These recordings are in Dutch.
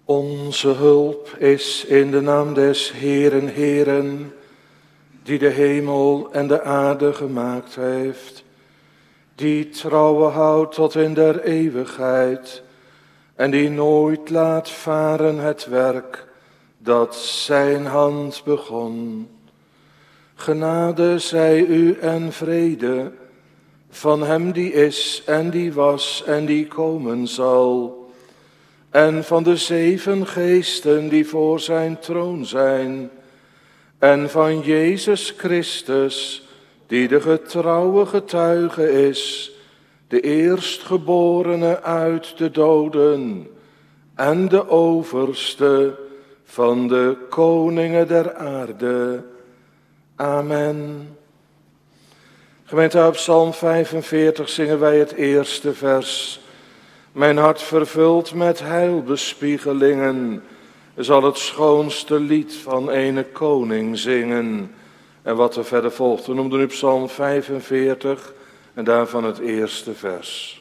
Onze hulp is in de naam des Heeren, Heeren, die de hemel en de aarde gemaakt heeft, die trouwe houdt tot in der eeuwigheid en die nooit laat varen het werk dat zijn hand begon. Genade zij u en vrede van hem die is en die was en die komen zal, en van de 7 geesten die voor zijn troon zijn, en van Jezus Christus, die de getrouwe getuige is, de eerstgeborene uit de doden en de overste van de koningen der aarde. Amen. Gemeente, uit Psalm 45 zingen wij het eerste vers. Mijn hart vervuld met heilbespiegelingen zal het schoonste lied van ene koning zingen. En wat er verder volgt, we noemden nu Psalm 45 en daarvan het eerste vers.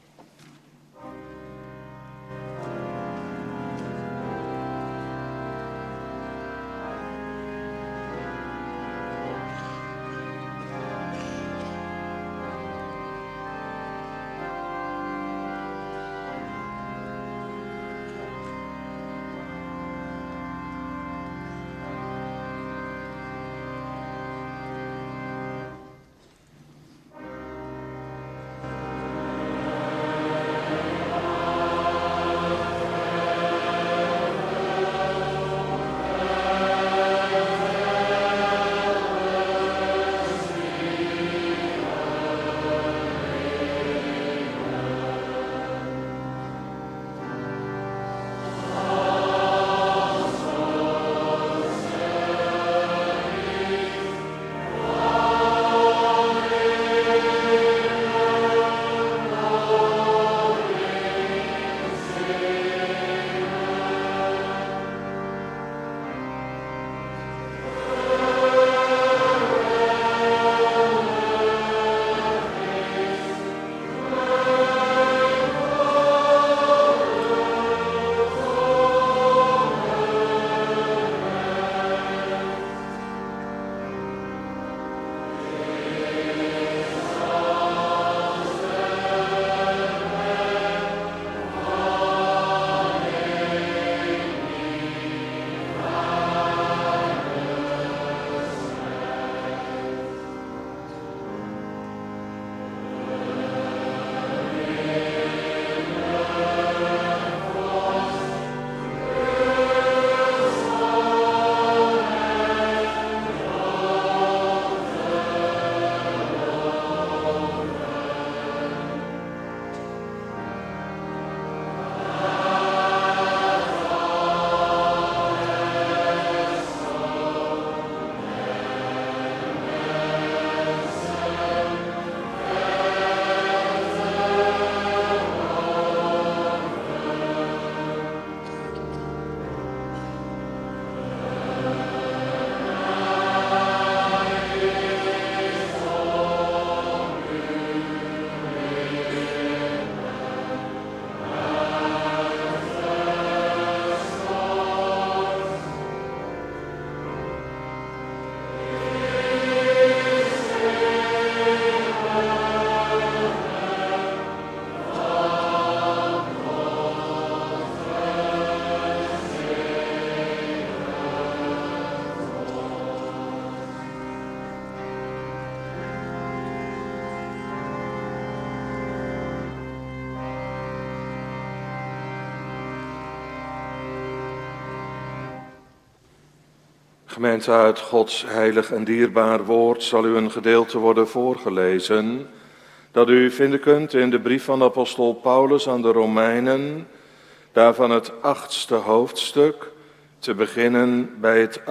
Gemeente, uit Gods heilig en dierbaar woord zal u een gedeelte worden voorgelezen dat u vinden kunt in de brief van apostel Paulus aan de Romeinen, daarvan het 8e hoofdstuk, te beginnen bij het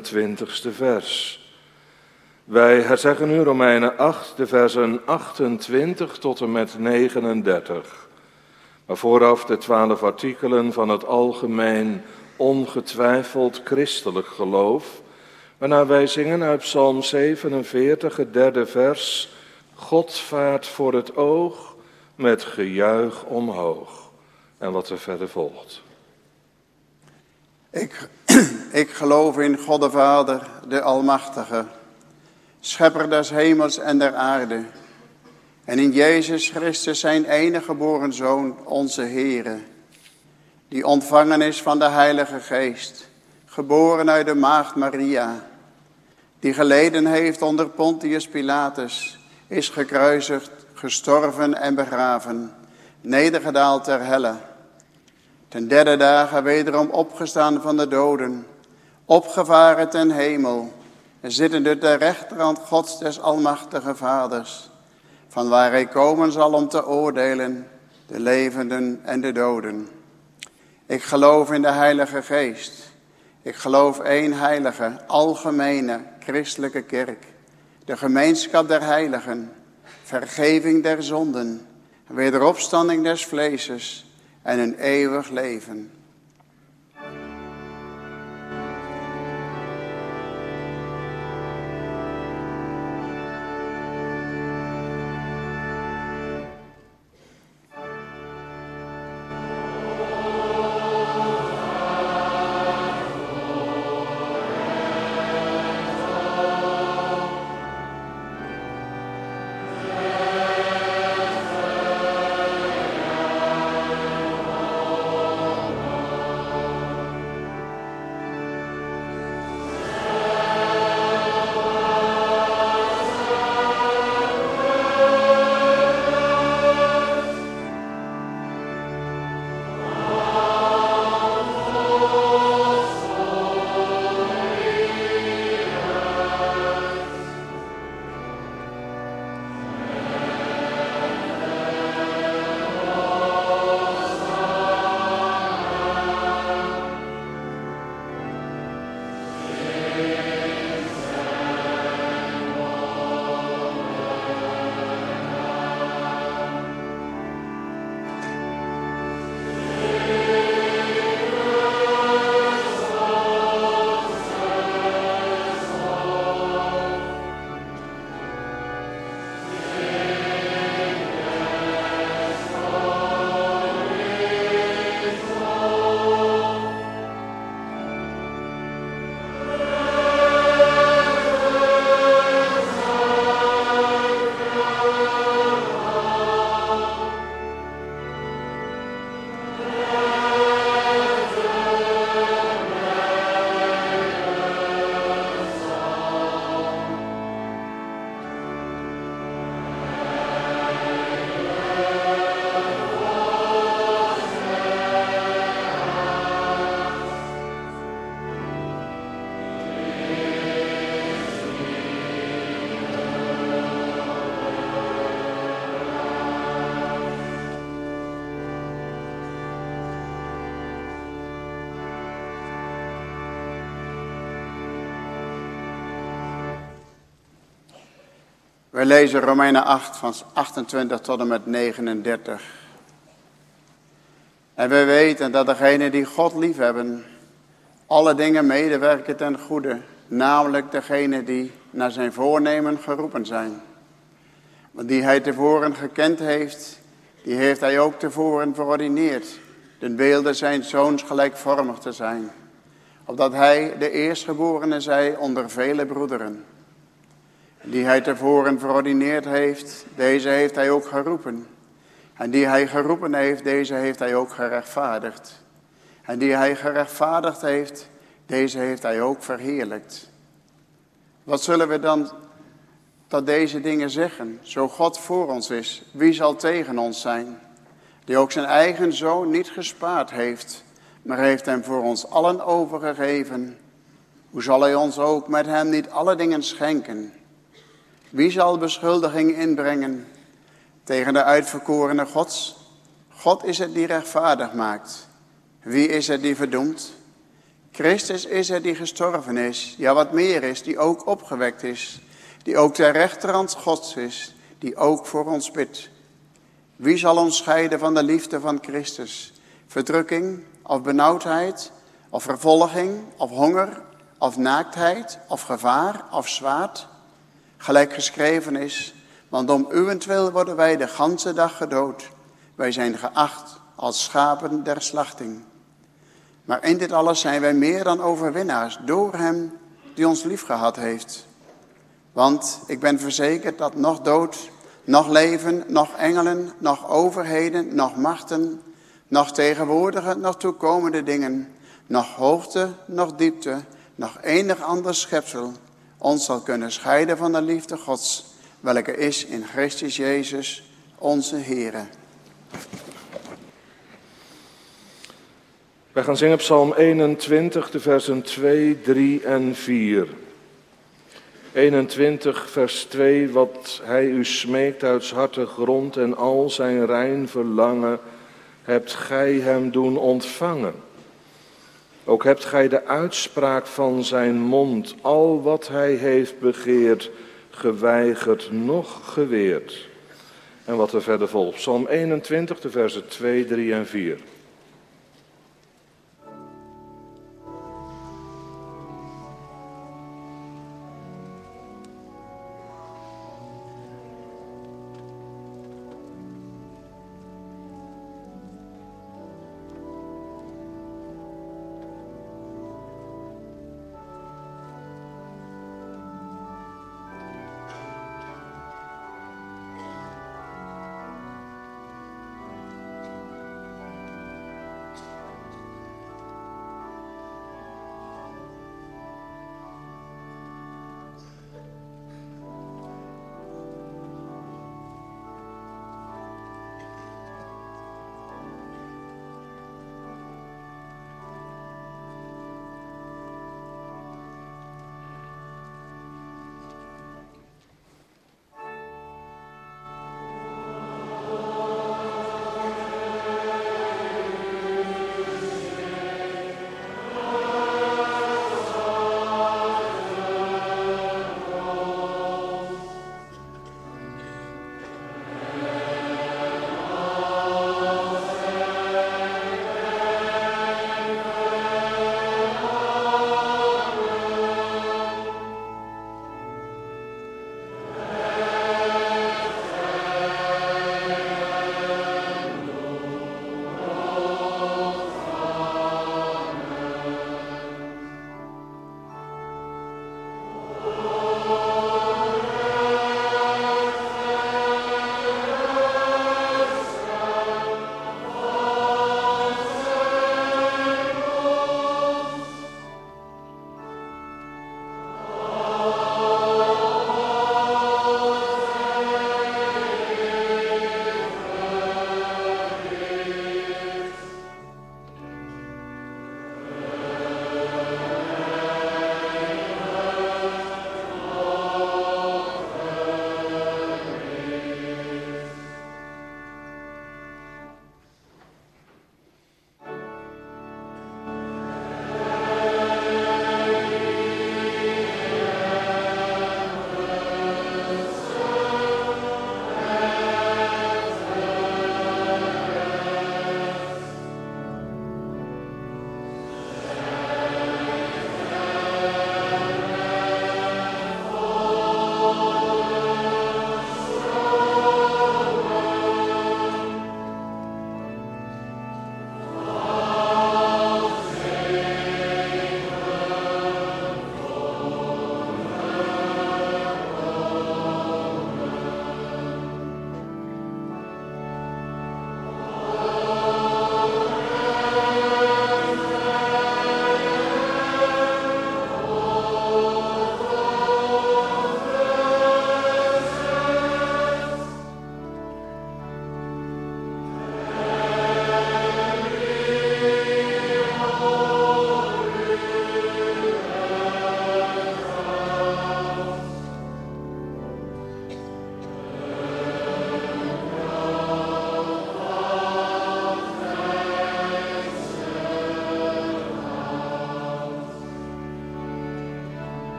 28e vers. Wij herzeggen nu Romeinen 8, de versen 28 tot en met 39. Maar vooraf de 12 artikelen van het algemeen ongetwijfeld christelijk geloof, waarna wij zingen uit Psalm 47, het 3e vers, God vaart voor het oog met gejuich omhoog. En wat er verder volgt. Ik geloof in God de Vader, de Almachtige, Schepper des hemels en der aarde. En in Jezus Christus, zijn enige geboren Zoon, onze Heere, die ontvangen is van de Heilige Geest, geboren uit de maagd Maria, die geleden heeft onder Pontius Pilatus, is gekruisigd, gestorven en begraven, nedergedaald ter helle. Ten derde dagen wederom opgestaan van de doden, opgevaren ten hemel, zittende ter rechterhand Gods des Almachtige Vaders, van waar hij komen zal om te oordelen, de levenden en de doden. Ik geloof in de Heilige Geest. Ik geloof één heilige, algemene, christelijke kerk, de gemeenschap der heiligen, vergeving der zonden, wederopstanding des vleeses en een eeuwig leven. We lezen Romeinen 8 van 28 tot en met 39. En we weten dat degenen die God liefhebben, alle dingen medewerken ten goede, namelijk degenen die naar zijn voornemen geroepen zijn. Want die hij tevoren gekend heeft, die heeft hij ook tevoren verordineerd, den beelden zijn zoons gelijkvormig te zijn, opdat hij de eerstgeborene zij onder vele broederen. Die hij tevoren verordineerd heeft, deze heeft hij ook geroepen. En die hij geroepen heeft, deze heeft hij ook gerechtvaardigd. En die hij gerechtvaardigd heeft, deze heeft hij ook verheerlijkt. Wat zullen we dan tot deze dingen zeggen? Zo God voor ons is, wie zal tegen ons zijn? Die ook zijn eigen zoon niet gespaard heeft, maar heeft hem voor ons allen overgegeven. Hoe zal hij ons ook met hem niet alle dingen schenken? Wie zal beschuldiging inbrengen tegen de uitverkorene Gods? God is het die rechtvaardig maakt. Wie is het die verdoemt? Christus is het die gestorven is, ja wat meer is, die ook opgewekt is, die ook ter rechterhand Gods is, die ook voor ons bidt. Wie zal ons scheiden van de liefde van Christus? Verdrukking, of benauwdheid, of vervolging, of honger, of naaktheid, of gevaar, of zwaard? Gelijk geschreven is, want om uwentwil worden wij de ganse dag gedood. Wij zijn geacht als schapen der slachting. Maar in dit alles zijn wij meer dan overwinnaars door hem die ons liefgehad heeft. Want ik ben verzekerd dat nog dood, nog leven, nog engelen, nog overheden, nog machten, nog tegenwoordige, nog toekomende dingen, nog hoogte, nog diepte, nog enig ander schepsel ons zal kunnen scheiden van de liefde Gods, welke is in Christus Jezus, onze Heere. Wij gaan zingen Psalm 21, de versen 2, 3 en 4. 21, vers 2, wat hij u smeekt uit 's harte grond en al zijn rein verlangen, hebt gij hem doen ontvangen. Ook hebt gij de uitspraak van zijn mond, al wat hij heeft begeerd, geweigerd, noch geweerd. En wat er verder volgt, Psalm 21, de versen 2, 3 en 4.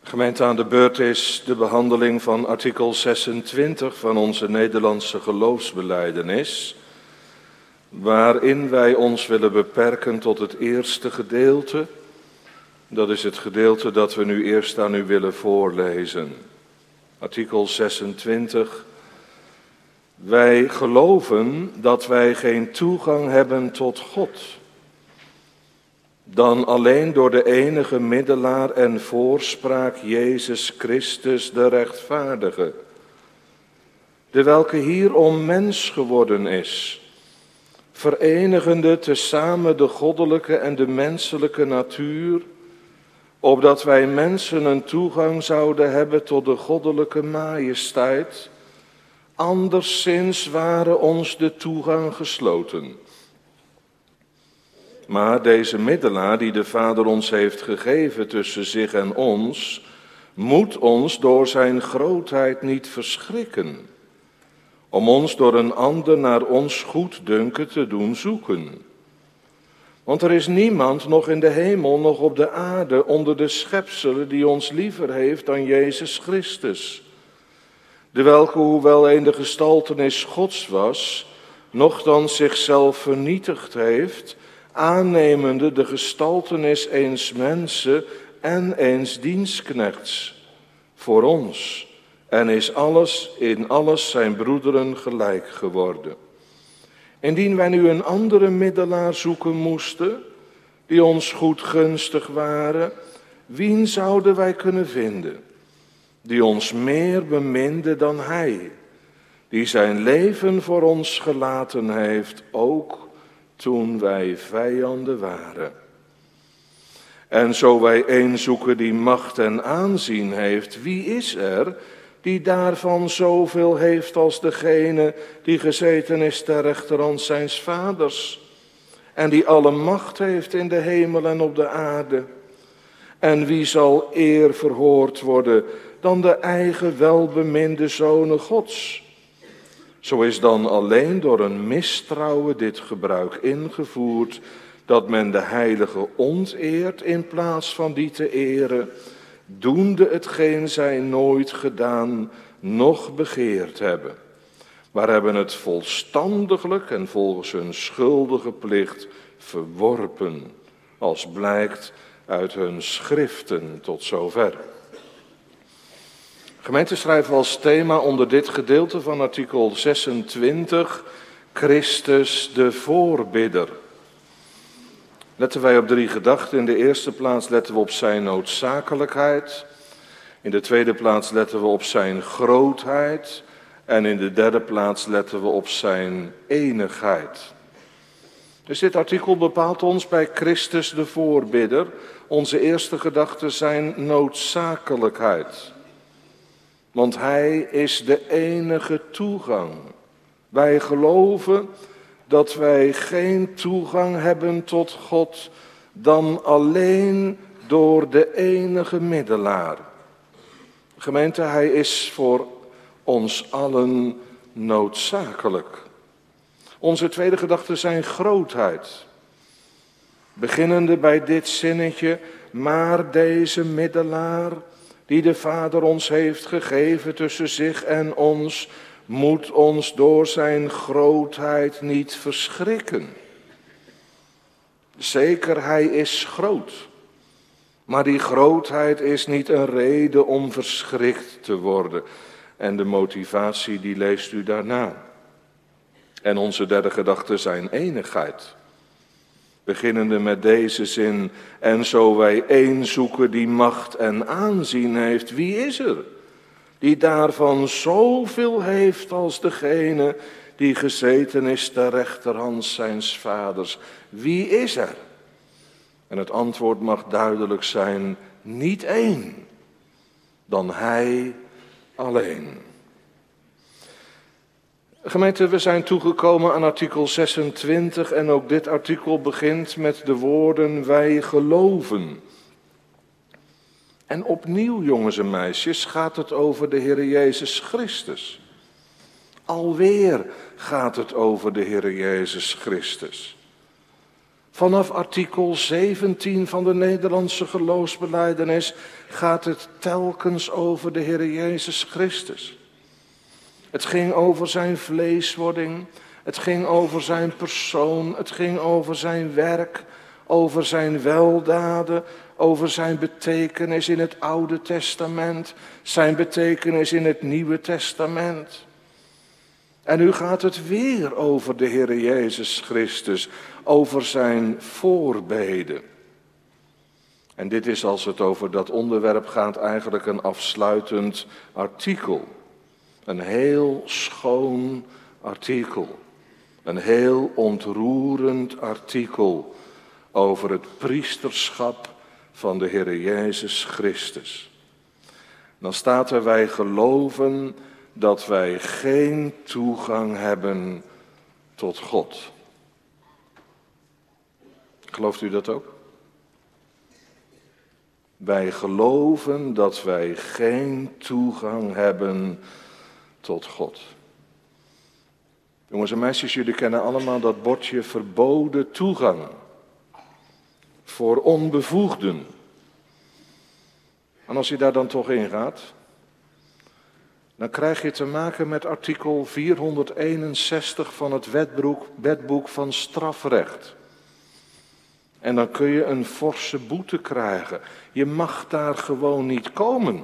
Gemeente, aan de beurt is de behandeling van artikel 26 van onze Nederlandse geloofsbelijdenis, waarin wij ons willen beperken tot het eerste gedeelte. Dat is het gedeelte dat we nu eerst aan u willen voorlezen. Artikel 26. Wij geloven dat wij geen toegang hebben tot God dan alleen door de enige middelaar en voorspraak Jezus Christus de rechtvaardige, de welke hierom mens geworden is, verenigende tezamen de goddelijke en de menselijke natuur, opdat wij mensen een toegang zouden hebben tot de goddelijke majesteit, anderszins ware ons de toegang gesloten. Maar deze middelaar die de Vader ons heeft gegeven tussen zich en ons, moet ons door zijn grootheid niet verschrikken, om ons door een ander naar ons goeddunken te doen zoeken. Want er is niemand, nog in de hemel, nog op de aarde, onder de schepselen, die ons liever heeft dan Jezus Christus, de welke, hoewel in de gestaltenis Gods was, nochtans zichzelf vernietigd heeft, aannemende de gestaltenis eens mensen en eens dienstknechts voor ons, en is in alles zijn broederen gelijk geworden. Indien wij nu een andere middelaar zoeken moesten, die ons goedgunstig waren, wien zouden wij kunnen vinden, die ons meer beminde dan hij, die zijn leven voor ons gelaten heeft, ook toen wij vijanden waren. En zo wij een zoeken die macht en aanzien heeft, wie is er die daarvan zoveel heeft als degene die gezeten is ter rechterhand zijns vaders, en die alle macht heeft in de hemel en op de aarde? En wie zal eer verhoord worden dan de eigen welbeminde zonen Gods? Zo is dan alleen door een mistrouwen dit gebruik ingevoerd, dat men de heilige onteert in plaats van die te eren, doende hetgeen zij nooit gedaan, noch begeerd hebben, maar hebben het volstandiglijk en volgens hun schuldige plicht verworpen, als blijkt uit hun schriften tot zover. Gemeente, schrijven als thema onder dit gedeelte van artikel 26, Christus de voorbidder. Letten wij op 3 gedachten. In de eerste plaats letten we op zijn noodzakelijkheid. In de tweede plaats letten we op zijn grootheid. En in de derde plaats letten we op zijn enigheid. Dus dit artikel bepaalt ons bij Christus de voorbidder. Onze eerste gedachten zijn noodzakelijkheid. Want hij is de enige toegang. Wij geloven dat wij geen toegang hebben tot God dan alleen door de enige middelaar. Gemeente, hij is voor ons allen noodzakelijk. Onze tweede gedachten zijn grootheid. Beginnende bij dit zinnetje, maar deze middelaar die de Vader ons heeft gegeven tussen zich en ons, moet ons door zijn grootheid niet verschrikken. Zeker, hij is groot. Maar die grootheid is niet een reden om verschrikt te worden. En de motivatie, die leest u daarna. En onze derde gedachte zijn enigheid. Beginnende met deze zin, en zo wij één zoeken die macht en aanzien heeft, wie is er die daarvan zoveel heeft als degene die gezeten is ter rechterhand zijns vaders? Wie is er? En het antwoord mag duidelijk zijn, niet één, dan hij alleen. Gemeente, we zijn toegekomen aan artikel 26 en ook dit artikel begint met de woorden wij geloven. En opnieuw, jongens en meisjes, gaat het over de Heer Jezus Christus. Alweer gaat het over de Heer Jezus Christus. Vanaf artikel 17 van de Nederlandse geloofsbelijdenis gaat het telkens over de Heer Jezus Christus. Het ging over zijn vleeswording, het ging over zijn persoon, het ging over zijn werk, over zijn weldaden, over zijn betekenis in het Oude Testament, zijn betekenis in het Nieuwe Testament. En nu gaat het weer over de Heer Jezus Christus, over zijn voorbeden. En dit is, als het over dat onderwerp gaat, eigenlijk een afsluitend artikel. Een heel schoon artikel. Een heel ontroerend artikel over het priesterschap van de Heer Jezus Christus. Dan staat er: wij geloven dat wij geen toegang hebben tot God. Gelooft u dat ook? Wij geloven dat wij geen toegang hebben tot God. Jongens en meisjes, jullie kennen allemaal dat bordje verboden toegang voor onbevoegden. En als je daar dan toch in gaat, dan krijg je te maken met artikel 461 van het wetboek van strafrecht. En dan kun je een forse boete krijgen. Je mag daar gewoon niet komen.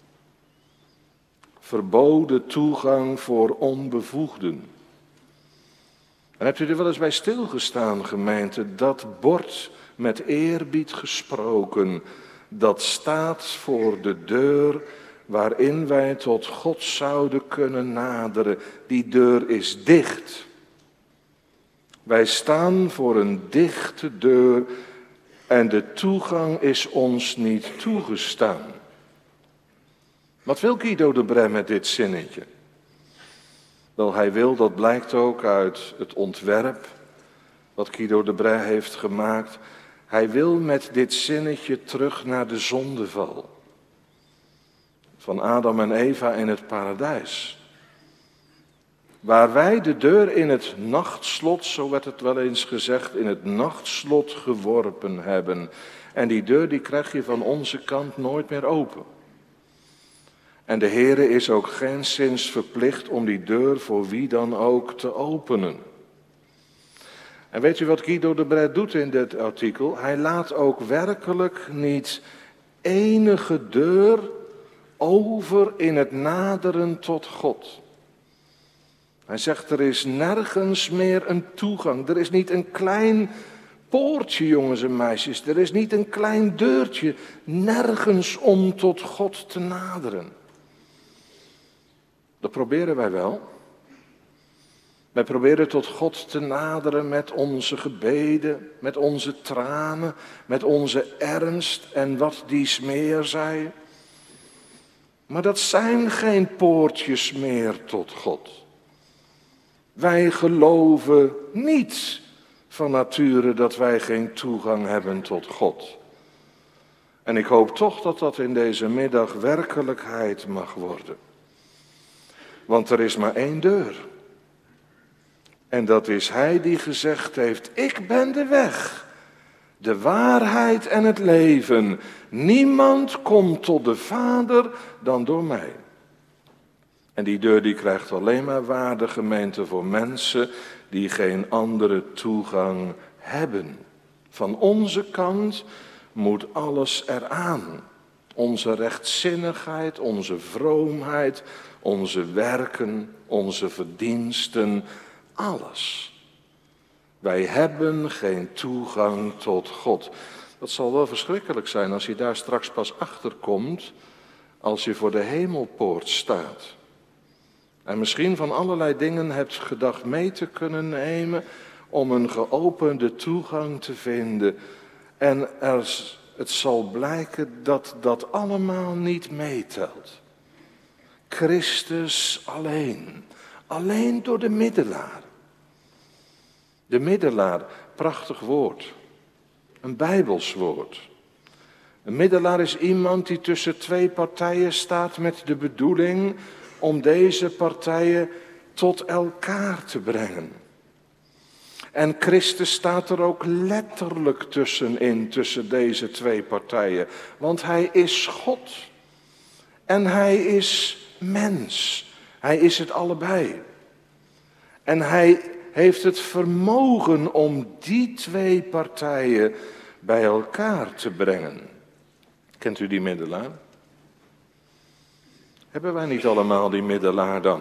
Verboden toegang voor onbevoegden. En hebt u er wel eens bij stilgestaan, gemeente, dat bord met eerbied gesproken, dat staat voor de deur waarin wij tot God zouden kunnen naderen. Die deur is dicht. Wij staan voor een dichte deur en de toegang is ons niet toegestaan. Wat wil Guido de Brij met dit zinnetje? Wel, hij wil, dat blijkt ook uit het ontwerp wat Guido de Brij heeft gemaakt. Hij wil met dit zinnetje terug naar de zondeval van Adam en Eva in het paradijs. Waar wij de deur in het nachtslot, zo werd het wel eens gezegd, in het nachtslot geworpen hebben. En die deur die krijg je van onze kant nooit meer open. En de Heere is ook geenszins verplicht om die deur voor wie dan ook te openen. En weet u wat Guido de Brij doet in dit artikel? Hij laat ook werkelijk niet enige deur over in het naderen tot God. Hij zegt, er is nergens meer een toegang. Er is niet een klein poortje, jongens en meisjes. Er is niet een klein deurtje. Nergens om tot God te naderen. Dat proberen wij wel. Wij proberen tot God te naderen met onze gebeden, met onze tranen, met onze ernst en wat dies meer zij. Maar dat zijn geen poortjes meer tot God. Wij geloven niet van nature dat wij geen toegang hebben tot God. En ik hoop toch dat dat in deze middag werkelijkheid mag worden. Want er is maar één deur. En dat is Hij die gezegd heeft, ik ben de weg, de waarheid en het leven. Niemand komt tot de Vader dan door mij. En die deur die krijgt alleen maar waarde, gemeente, voor mensen die geen andere toegang hebben. Van onze kant moet alles eraan. Onze rechtzinnigheid, onze vroomheid, onze werken, onze verdiensten, alles. Wij hebben geen toegang tot God. Dat zal wel verschrikkelijk zijn als je daar straks pas achter komt, als je voor de hemelpoort staat. En misschien van allerlei dingen hebt gedacht mee te kunnen nemen om een geopende toegang te vinden. En het zal blijken dat dat allemaal niet meetelt. Christus alleen. Alleen door de middelaar. De middelaar, prachtig woord. Een Bijbels woord. Een middelaar is iemand die tussen twee partijen staat met de bedoeling om deze partijen tot elkaar te brengen. En Christus staat er ook letterlijk tussenin, tussen deze twee partijen. Want hij is God. En hij is mens. Hij is het allebei. En hij heeft het vermogen om die twee partijen bij elkaar te brengen. Kent u die middelaar? Hebben wij niet allemaal die middelaar dan?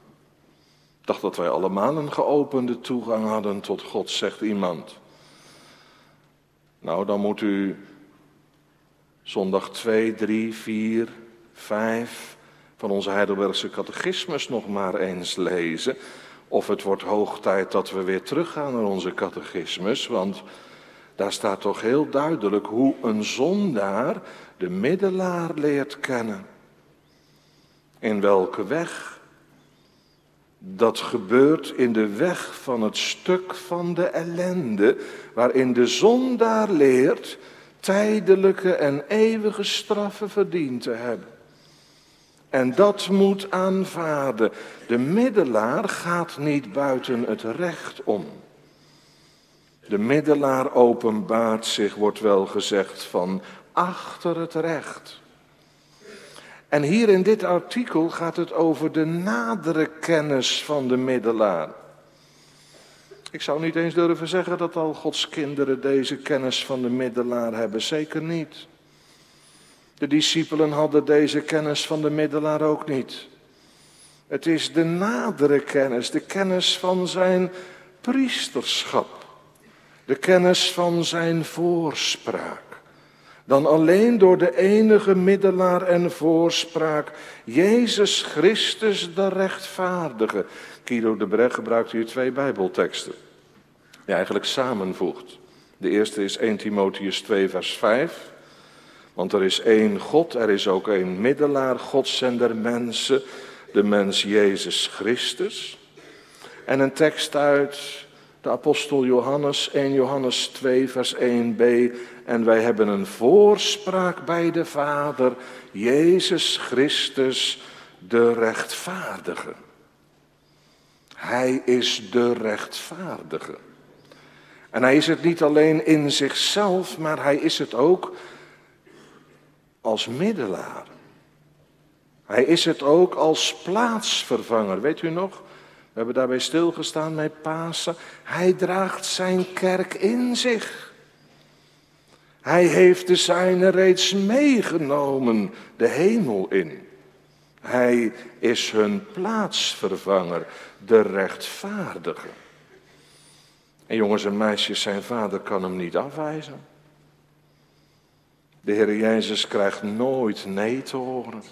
Ik dacht dat wij allemaal een geopende toegang hadden tot God, zegt iemand. Nou, dan moet u zondag 2, 3, 4, 5 van onze Heidelbergse catechismus nog maar eens lezen. Of het wordt hoog tijd dat we weer teruggaan naar onze catechismus, want daar staat toch heel duidelijk hoe een zondaar de middelaar leert kennen. In welke weg? Dat gebeurt in de weg van het stuk van de ellende, waarin de zondaar leert tijdelijke en eeuwige straffen verdiend te hebben. En dat moet aanvaarden. De middelaar gaat niet buiten het recht om. De middelaar openbaart zich, wordt wel gezegd, van achter het recht. En hier in dit artikel gaat het over de nadere kennis van de middelaar. Ik zou niet eens durven zeggen dat al Gods kinderen deze kennis van de middelaar hebben. Zeker niet. De discipelen hadden deze kennis van de middelaar ook niet. Het is de nadere kennis, de kennis van zijn priesterschap. De kennis van zijn voorspraak. Dan alleen door de enige middelaar en voorspraak, Jezus Christus de rechtvaardige. Guido de Breg gebruikt hier 2 bijbelteksten, die eigenlijk samenvoegt. De eerste is 1 Timotheüs 2 vers 5. Want er is één God, er is ook één middelaar, Gods en der mensen, de mens Jezus Christus. En een tekst uit de apostel Johannes, 1 Johannes 2 vers 1b. En wij hebben een voorspraak bij de Vader, Jezus Christus, de rechtvaardige. Hij is de rechtvaardige. En hij is het niet alleen in zichzelf, maar hij is het ook als middelaar. Hij is het ook als plaatsvervanger. Weet u nog? We hebben daarbij stilgestaan met Pasen. Hij draagt zijn kerk in zich. Hij heeft de zijne reeds meegenomen de hemel in. Hij is hun plaatsvervanger, de rechtvaardige. En jongens en meisjes, zijn vader kan hem niet afwijzen. De Heer Jezus krijgt nooit nee te horen.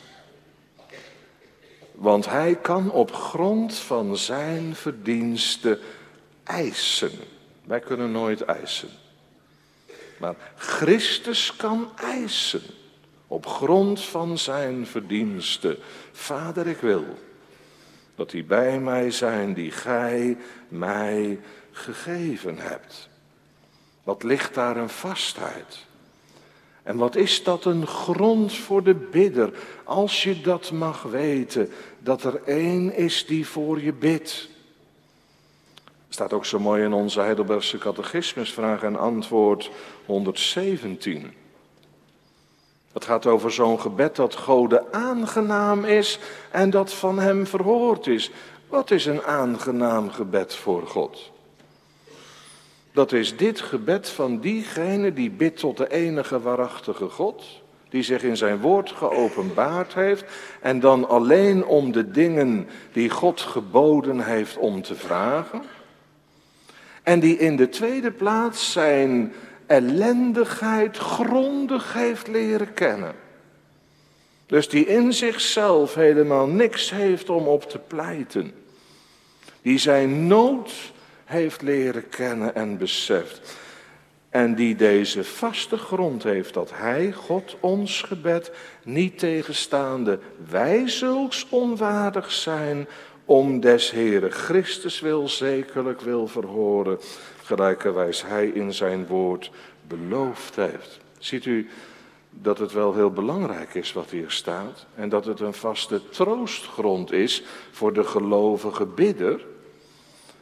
Want hij kan op grond van zijn verdiensten eisen. Wij kunnen nooit eisen. Maar Christus kan eisen. Op grond van zijn verdiensten. Vader, ik wil dat die bij mij zijn die gij mij gegeven hebt. Wat ligt daar een vastheid? En wat is dat een grond voor de bidder, als je dat mag weten, dat er één is die voor je bidt. Staat ook zo mooi in onze Heidelbergse catechismus, vraag en antwoord 117. Het gaat over zo'n gebed dat Gode aangenaam is en dat van hem verhoord is. Wat is een aangenaam gebed voor God? Dat is dit gebed van diegene die bidt tot de enige waarachtige God, die zich in zijn woord geopenbaard heeft en dan alleen om de dingen die God geboden heeft om te vragen. En die in de tweede plaats zijn ellendigheid grondig heeft leren kennen. Dus die in zichzelf helemaal niks heeft om op te pleiten. Die zijn nood heeft leren kennen en beseft. En die deze vaste grond heeft dat hij, God, ons gebed, niet tegenstaande wij zulks onwaardig zijn, om des Heere Christus wil zekerlijk wil verhoren, gelijkerwijs hij in zijn woord beloofd heeft. Ziet u dat het wel heel belangrijk is wat hier staat en dat het een vaste troostgrond is voor de gelovige bidder.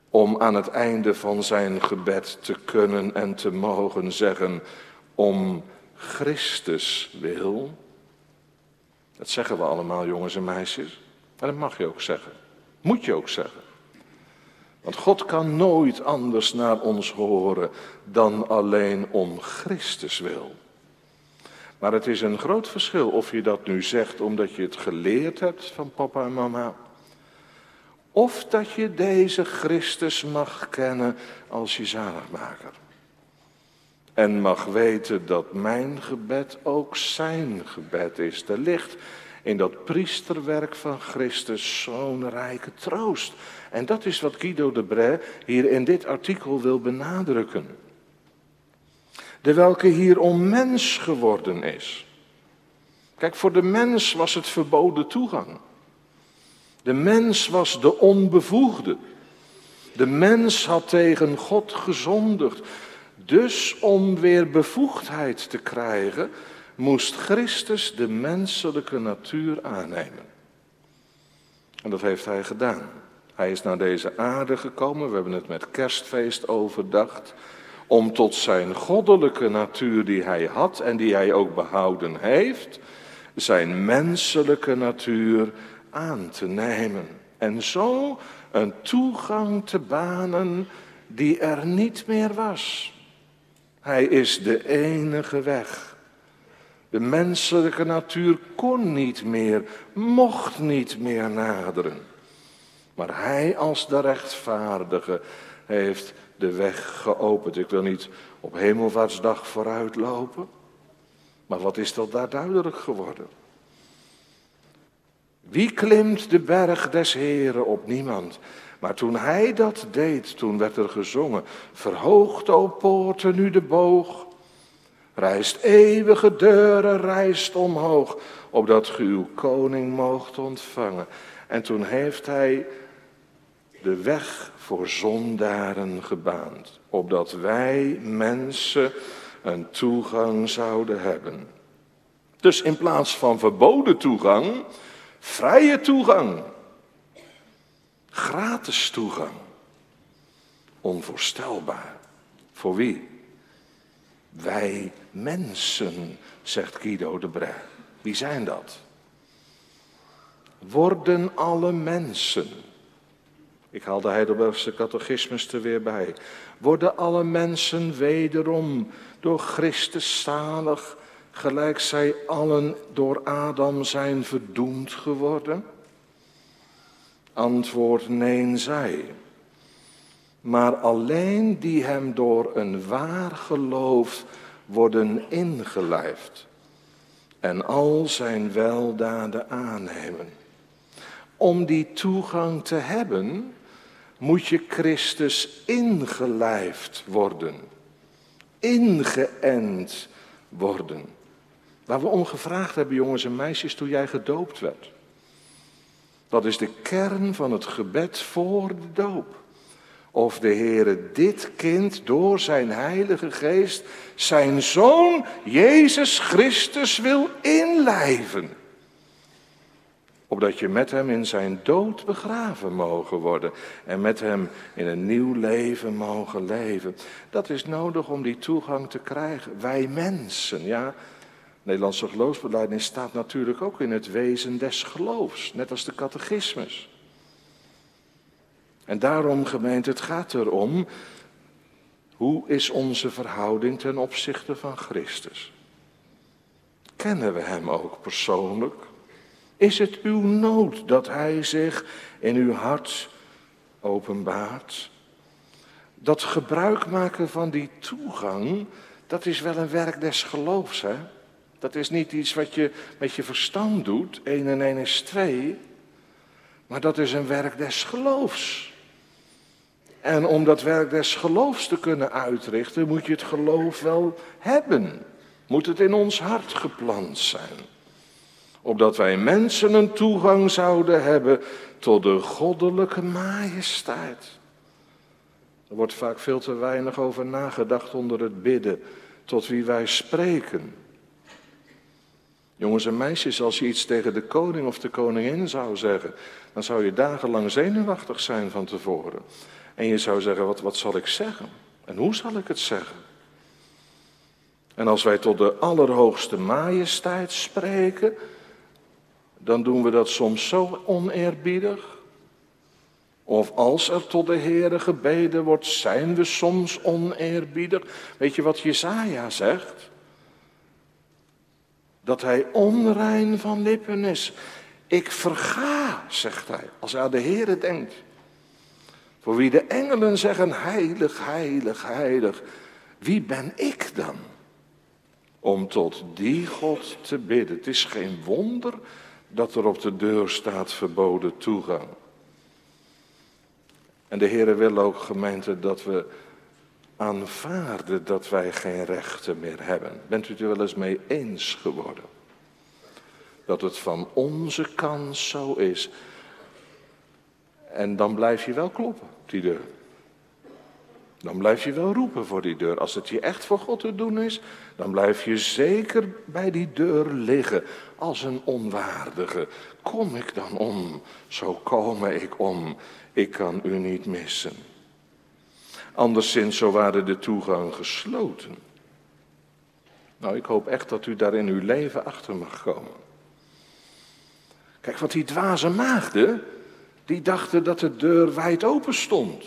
om aan het einde van zijn gebed te kunnen en te mogen zeggen, om Christus wil. Dat zeggen we allemaal, jongens en meisjes. En dat mag je ook zeggen. Moet je ook zeggen. Want God kan nooit anders naar ons horen dan alleen om Christus wil. Maar het is een groot verschil of je dat nu zegt omdat je het geleerd hebt van papa en mama. Of dat je deze Christus mag kennen als je zaligmaker. En mag weten dat mijn gebed ook zijn gebed is. Er ligt in dat priesterwerk van Christus zo'n rijke troost. En dat is wat Guido de Brès hier in dit artikel wil benadrukken. De welke hierom mens geworden is. Kijk, voor de mens was het verboden toegang. De mens was de onbevoegde. De mens had tegen God gezondigd. Dus om weer bevoegdheid te krijgen, moest Christus de menselijke natuur aannemen. En dat heeft hij gedaan. Hij is naar deze aarde gekomen, we hebben het met Kerstfeest overdacht, om tot zijn goddelijke natuur die hij had en die hij ook behouden heeft, zijn menselijke natuur aan te nemen. En zo een toegang te banen die er niet meer was. Hij is de enige weg. De menselijke natuur kon niet meer, mocht niet meer naderen. Maar hij als de rechtvaardige heeft de weg geopend. Ik wil niet op Hemelvaartsdag vooruitlopen. Maar wat is dat daar duidelijk geworden? Wie klimt de berg des Heren op? Niemand. Maar toen hij dat deed, toen werd er gezongen. Verhoogt, o poorten, nu de boog. Rijst eeuwige deuren, rijst omhoog. Opdat ge uw koning moogt ontvangen. En toen heeft hij de weg voor zondaren gebaand. Opdat wij mensen een toegang zouden hebben. Dus in plaats van verboden toegang, vrije toegang. Gratis toegang. Onvoorstelbaar. Voor wie? Wij mensen, zegt Guido de Brès. Wie zijn dat? Worden alle mensen. Ik haal de Heidelbergse catechismus er weer bij. Worden alle mensen wederom door Christus zalig, gelijk zij allen door Adam zijn verdoemd geworden? Antwoord nee, zij. Maar alleen die hem door een waar geloof worden ingelijfd en al zijn weldaden aannemen. Om die toegang te hebben, moet je Christus ingelijfd worden, ingeënt worden. Waar we om gevraagd hebben, jongens en meisjes, toen jij gedoopt werd. Dat is de kern van het gebed voor de doop. Of de Heere dit kind door zijn Heilige Geest, zijn Zoon Jezus Christus wil inlijven. Opdat je met hem in zijn dood begraven mogen worden en met hem in een nieuw leven mogen leven. Dat is nodig om die toegang te krijgen. Wij mensen, ja. Nederlandse geloofsbelijdenis staat natuurlijk ook in het wezen des geloofs, net als de catechismus. En daarom, gemeente, het gaat erom, hoe is onze verhouding ten opzichte van Christus? Kennen we hem ook persoonlijk? Is het uw nood dat hij zich in uw hart openbaart? Dat gebruik maken van die toegang, dat is wel een werk des geloofs, hè? Dat is niet iets wat je met je verstand doet, 1 en 1 is 2. Maar dat is een werk des geloofs. En om dat werk des geloofs te kunnen uitrichten, moet je het geloof wel hebben. Moet het in ons hart geplant zijn. Opdat wij mensen een toegang zouden hebben tot de goddelijke majesteit. Er wordt vaak veel te weinig over nagedacht onder het bidden, tot wie wij spreken. Jongens en meisjes, als je iets tegen de koning of de koningin zou zeggen, dan zou je dagenlang zenuwachtig zijn van tevoren. En je zou zeggen, wat zal ik zeggen? En hoe zal ik het zeggen? En als wij tot de Allerhoogste Majesteit spreken, dan doen we dat soms zo oneerbiedig. Of als er tot de Heere gebeden wordt, zijn we soms oneerbiedig. Weet je wat Jesaja zegt? Dat hij onrein van lippen is. Ik verga, zegt hij, als hij aan de Heere denkt. Voor wie de engelen zeggen, heilig, heilig, heilig. Wie ben ik dan om tot die God te bidden? Het is geen wonder dat er op de deur staat verboden toegang. En de Heere wil ook, gemeente, dat we aanvaarden dat wij geen rechten meer hebben. Bent u het er wel eens mee eens geworden? Dat het van onze kant zo is. En dan blijf je wel kloppen op die deur. Dan blijf je wel roepen voor die deur. Als het je echt voor God te doen is, dan blijf je zeker bij die deur liggen als een onwaardige. Kom ik dan om, zo kom ik om. Ik kan u niet missen. Anderszins, zo waren de toegang gesloten. Nou, ik hoop echt dat u daar in uw leven achter mag komen. Kijk, wat die dwaze maagden, die dachten dat de deur wijd open stond.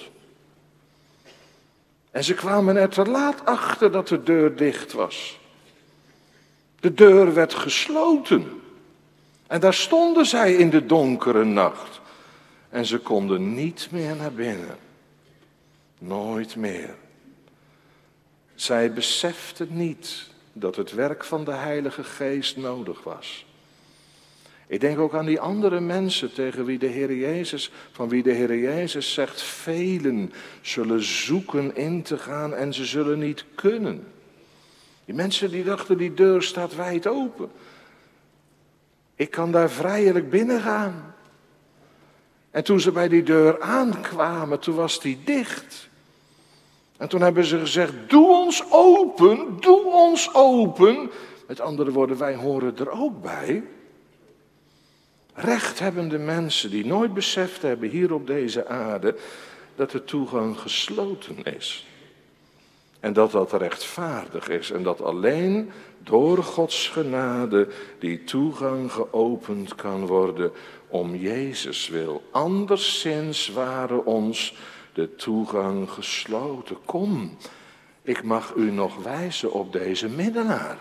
En ze kwamen er te laat achter dat de deur dicht was. De deur werd gesloten. En daar stonden zij in de donkere nacht. En ze konden niet meer naar binnen. Nooit meer. Zij beseften niet dat het werk van de Heilige Geest nodig was. Ik denk ook aan die andere mensen tegen wie de Heer Jezus, van wie de Heer Jezus zegt, velen zullen zoeken in te gaan en ze zullen niet kunnen. Die mensen die dachten, die deur staat wijd open. Ik kan daar vrijelijk binnen gaan. En toen ze bij die deur aankwamen, toen was die dicht. En toen hebben ze gezegd, doe ons open, doe ons open. Met andere woorden, wij horen er ook bij. Rechthebbende mensen die nooit beseft hebben hier op deze aarde dat de toegang gesloten is. En dat dat rechtvaardig is en dat alleen door Gods genade die toegang geopend kan worden om Jezus wil. Anderszins waren ons de toegang gesloten. Kom, ik mag u nog wijzen op deze middelaar.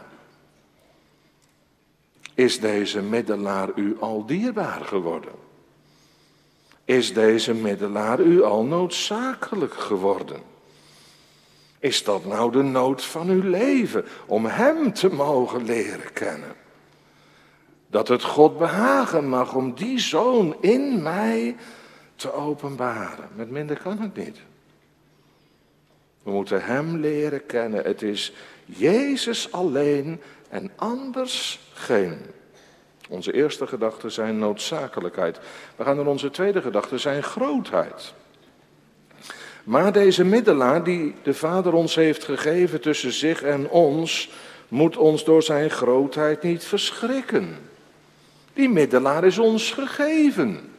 Is deze middelaar u al dierbaar geworden? Is deze middelaar u al noodzakelijk geworden? Is dat nou de nood van uw leven, om hem te mogen leren kennen? Dat het God behagen mag om die Zoon in mij te openbaren. Met minder kan het niet. We moeten hem leren kennen. Het is Jezus alleen en anders geen. Onze eerste gedachten zijn noodzakelijkheid. We gaan naar onze tweede gedachte, zijn grootheid. Maar deze middelaar die de Vader ons heeft gegeven tussen zich en ons, moet ons door zijn grootheid niet verschrikken. Die middelaar is ons gegeven.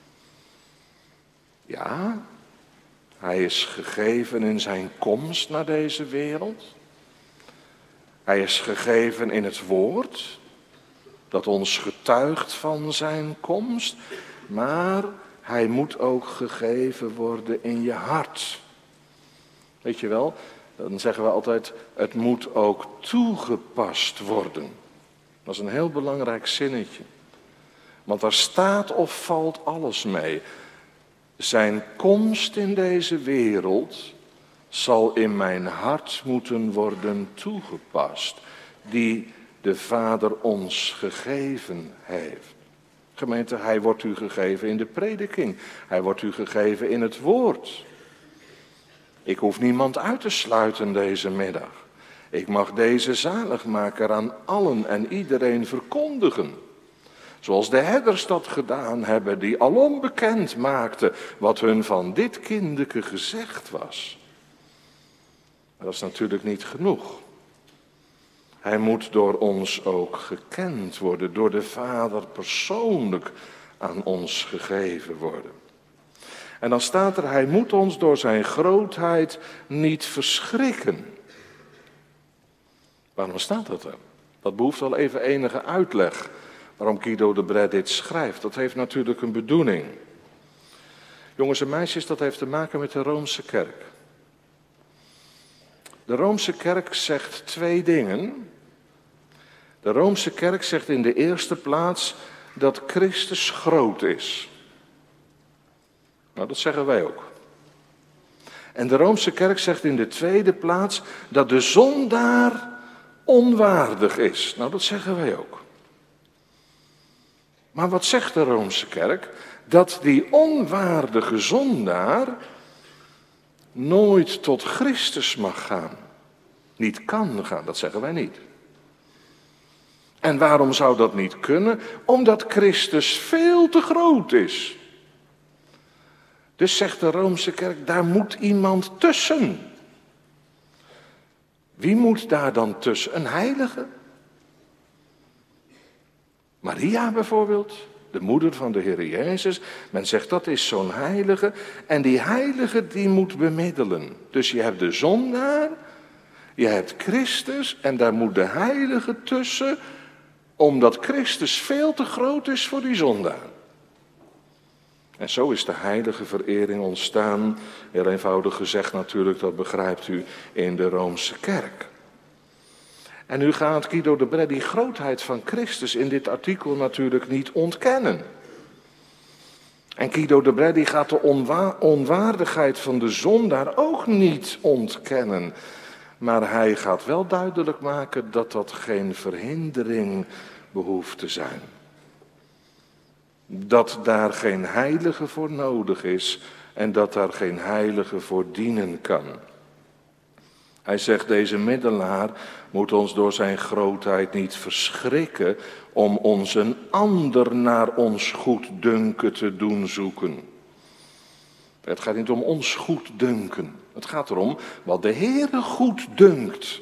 Ja, hij is gegeven in zijn komst naar deze wereld. Hij is gegeven in het woord, dat ons getuigt van zijn komst. Maar hij moet ook gegeven worden in je hart. Weet je wel, dan zeggen we altijd, het moet ook toegepast worden. Dat is een heel belangrijk zinnetje. Want daar staat of valt alles mee. Zijn komst in deze wereld zal in mijn hart moeten worden toegepast. Die de Vader ons gegeven heeft. Gemeente, hij wordt u gegeven in de prediking. Hij wordt u gegeven in het woord. Ik hoef niemand uit te sluiten deze middag. Ik mag deze zaligmaker aan allen en iedereen verkondigen. Zoals de herders dat gedaan hebben, die alom bekend maakten wat hun van dit kindeke gezegd was. Maar dat is natuurlijk niet genoeg. Hij moet door ons ook gekend worden, door de Vader persoonlijk aan ons gegeven worden. En dan staat er, hij moet ons door zijn grootheid niet verschrikken. Waarom staat dat er? Dat behoeft wel even enige uitleg. Waarom Guido de Brès dit schrijft. Dat heeft natuurlijk een bedoeling. Jongens en meisjes, dat heeft te maken met de Roomse kerk. De Roomse kerk zegt twee dingen. De Roomse kerk zegt in de eerste plaats dat Christus groot is. Nou, dat zeggen wij ook. En de Roomse kerk zegt in de tweede plaats dat de zondaar onwaardig is. Nou, dat zeggen wij ook. Maar wat zegt de Roomse kerk? Dat die onwaardige zondaar nooit tot Christus mag gaan. Niet kan gaan, dat zeggen wij niet. En waarom zou dat niet kunnen? Omdat Christus veel te groot is. Dus zegt de Roomse kerk, daar moet iemand tussen. Wie moet daar dan tussen? Een heilige? Maria bijvoorbeeld, de moeder van de Heer Jezus. Men zegt dat is zo'n heilige. En die heilige die moet bemiddelen. Dus je hebt de zondaar, je hebt Christus en daar moet de heilige tussen. Omdat Christus veel te groot is voor die zondaar. En zo is de heilige verering ontstaan. Heel eenvoudig gezegd natuurlijk, dat begrijpt u, in de Roomse kerk. En nu gaat Guido de Brès die grootheid van Christus in dit artikel natuurlijk niet ontkennen. En Guido de Brès die gaat de onwaardigheid van de zondaar ook niet ontkennen. Maar hij gaat wel duidelijk maken dat dat geen verhindering behoeft te zijn. Dat daar geen heilige voor nodig is en dat daar geen heilige voor dienen kan. Hij zegt, deze middelaar moet ons door zijn grootheid niet verschrikken om ons een ander naar ons goeddunken te doen zoeken. Het gaat niet om ons goeddunken. Het gaat erom wat de Heere goed dunkt.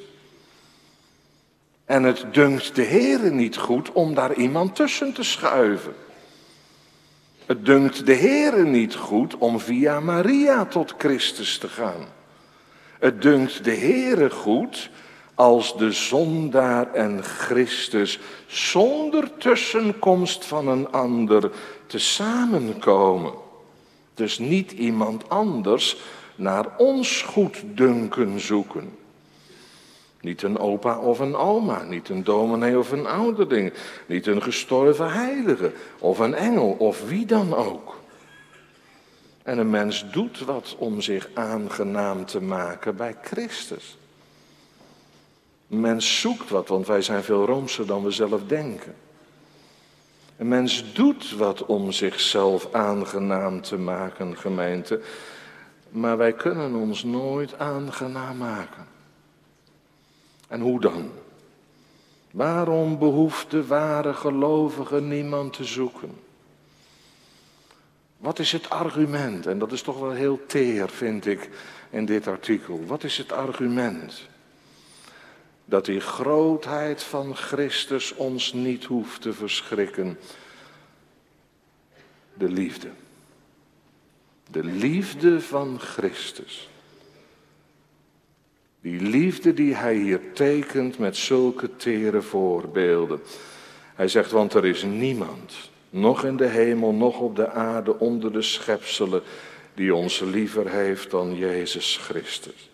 En het dunkt de Heere niet goed om daar iemand tussen te schuiven. Het dunkt de Heere niet goed om via Maria tot Christus te gaan. Het dunkt de Heere goed als de zondaar en Christus zonder tussenkomst van een ander te samenkomen. Dus niet iemand anders naar ons goeddunken zoeken. Niet een opa of een oma, niet een dominee of een ouderling, niet een gestorven heilige of een engel of wie dan ook. En een mens doet wat om zich aangenaam te maken bij Christus. Een mens zoekt wat, want wij zijn veel roomser dan we zelf denken. Een mens doet wat om zichzelf aangenaam te maken, gemeente. Maar wij kunnen ons nooit aangenaam maken. En hoe dan? Waarom behoeft de ware gelovige niemand te zoeken? Wat is het argument? En dat is toch wel heel teer, vind ik, in dit artikel. Wat is het argument? Dat die grootheid van Christus ons niet hoeft te verschrikken. De liefde. De liefde van Christus. Die liefde die hij hier tekent met zulke tere voorbeelden. Hij zegt, want er is niemand, nog in de hemel, nog op de aarde, onder de schepselen, die ons liever heeft dan Jezus Christus.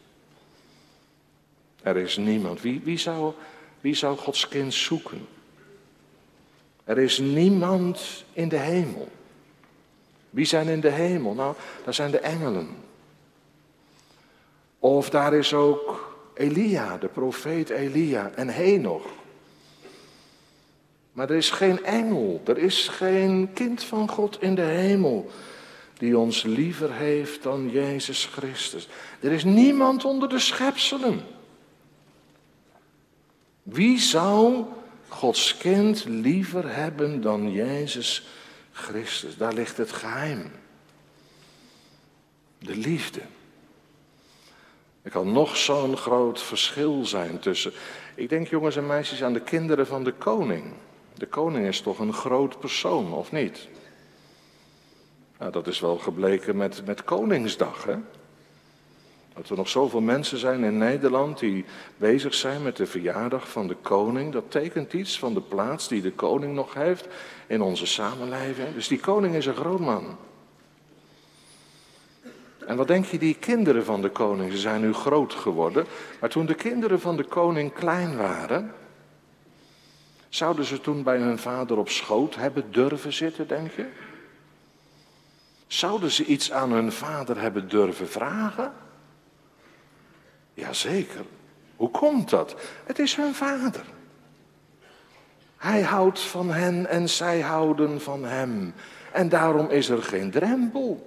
Er is niemand. Wie zou Gods kind zoeken? Er is niemand in de hemel. Wie zijn in de hemel? Nou, daar zijn de engelen. Of daar is ook Elia, de profeet Elia en Henoch. Maar er is geen engel, er is geen kind van God in de hemel die ons liever heeft dan Jezus Christus. Er is niemand onder de schepselen. Wie zou Gods kind liever hebben dan Jezus Christus? Daar ligt het geheim. De liefde. Er kan nog zo'n groot verschil zijn tussen. Ik denk, jongens en meisjes, aan de kinderen van de koning. De koning is toch een groot persoon, of niet? Nou, dat is wel gebleken met Koningsdag, hè? Dat er nog zoveel mensen zijn in Nederland die bezig zijn met de verjaardag van de koning. Dat tekent iets van de plaats die de koning nog heeft in onze samenleving. Dus die koning is een groot man. En wat denk je, die kinderen van de koning, ze zijn nu groot geworden. Maar toen de kinderen van de koning klein waren, zouden ze toen bij hun vader op schoot hebben durven zitten, denk je? Zouden ze iets aan hun vader hebben durven vragen? Jazeker. Hoe komt dat? Het is hun vader. Hij houdt van hen en zij houden van hem. En daarom is er geen drempel.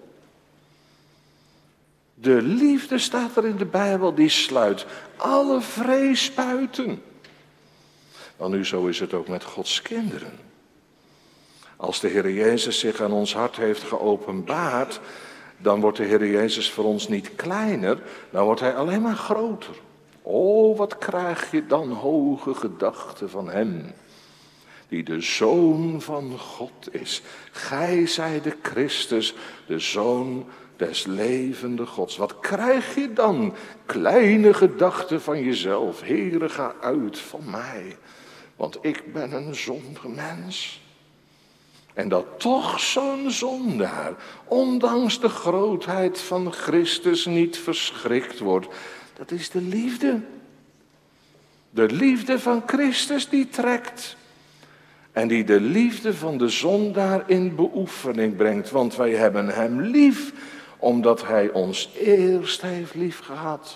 De liefde, staat er in de Bijbel, die sluit alle vrees buiten. Wel nu, zo is het ook met Gods kinderen. Als de Heer Jezus zich aan ons hart heeft geopenbaard, dan wordt de Heer Jezus voor ons niet kleiner, dan wordt Hij alleen maar groter. Oh, wat krijg je dan hoge gedachten van Hem, die de Zoon van God is. Gij zijt de Christus, de Zoon des levende Gods. Wat krijg je dan? Kleine gedachten van jezelf. Heere, ga uit van mij, want ik ben een zondig mens. En dat toch zo'n zondaar, ondanks de grootheid van Christus, niet verschrikt wordt. Dat is de liefde. De liefde van Christus die trekt. En die de liefde van de zondaar in beoefening brengt. Want wij hebben hem lief, omdat hij ons eerst heeft lief gehad.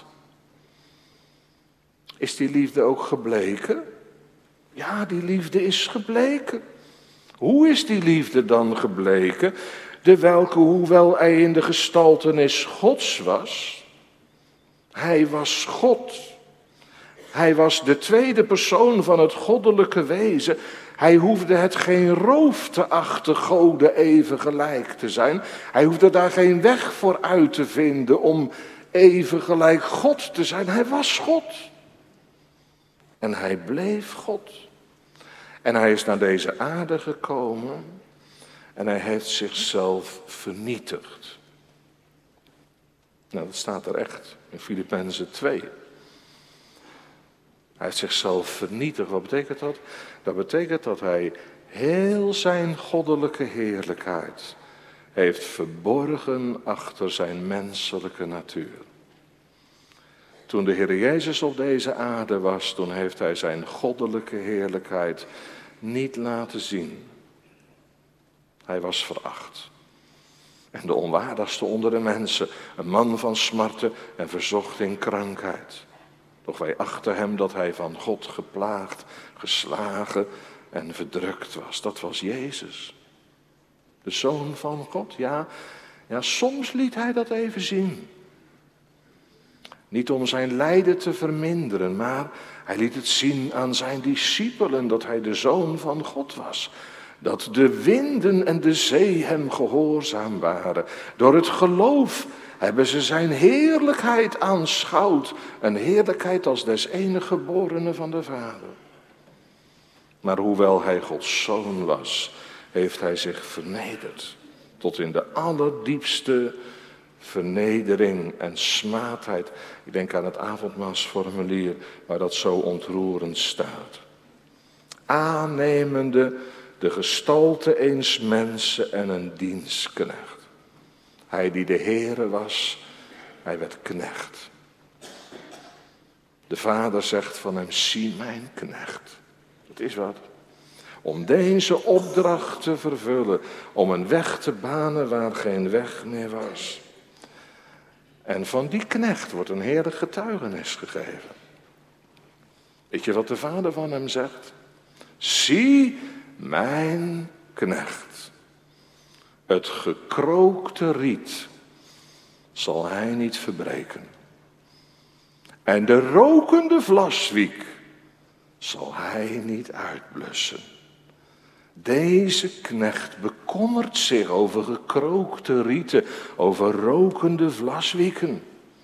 Is die liefde ook gebleken? Ja, die liefde is gebleken. Hoe is die liefde dan gebleken? De welke, hoewel hij in de gestaltenis Gods was, hij was God. Hij was de tweede persoon van het goddelijke wezen. Hij hoefde het geen roof te achten goden even gelijk te zijn. Hij hoefde daar geen weg voor uit te vinden om even gelijk God te zijn. Hij was God. En hij bleef God. En hij is naar deze aarde gekomen en hij heeft zichzelf vernietigd. Nou, dat staat er echt in Filippenzen 2. Hij heeft zichzelf vernietigd. Wat betekent dat? Dat betekent dat hij heel zijn goddelijke heerlijkheid heeft verborgen achter zijn menselijke natuur. Toen de Heer Jezus op deze aarde was, toen heeft hij zijn goddelijke heerlijkheid niet laten zien. Hij was veracht. En de onwaardigste onder de mensen, een man van smarten en verzocht in krankheid. Doch wij achten hem dat hij van God geplaagd, geslagen en verdrukt was. Dat was Jezus. De Zoon van God, ja, soms liet hij dat even zien. Niet om zijn lijden te verminderen, maar hij liet het zien aan zijn discipelen dat hij de Zoon van God was. Dat de winden en de zee hem gehoorzaam waren. Door het geloof hebben ze zijn heerlijkheid aanschouwd. Een heerlijkheid als des enige geborene van de Vader. Maar hoewel hij Gods Zoon was, heeft hij zich vernederd. Tot in de allerdiepste vernedering en smaadheid. Ik denk aan het avondmaalsformulier waar dat zo ontroerend staat. Aannemende de gestalte eens mensen en een dienstknecht. Hij die de Heere was, hij werd knecht. De Vader zegt van hem, zie mijn knecht. Dat is wat. Om deze opdracht te vervullen, om een weg te banen waar geen weg meer was. En van die knecht wordt een heerlijk getuigenis gegeven. Weet je wat de Vader van hem zegt? Zie mijn knecht. Het gekrookte riet zal hij niet verbreken. En de rokende vlaswiek zal hij niet uitblussen. Deze knecht bekommert zich over gekrookte rieten, over rokende vlaswieken.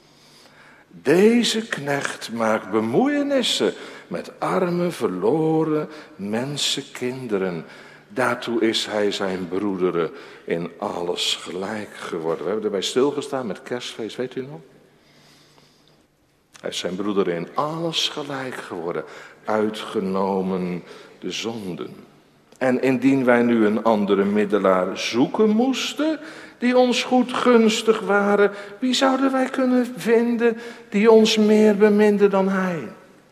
Deze knecht maakt bemoeienissen met arme, verloren mensenkinderen. Daartoe is hij zijn broederen in alles gelijk geworden. We hebben erbij stilgestaan met kerstfeest, weet u nog? Hij is zijn broederen in alles gelijk geworden, uitgenomen de zonden. En indien wij nu een andere middelaar zoeken moesten, die ons goed gunstig waren, wie zouden wij kunnen vinden die ons meer beminde dan hij?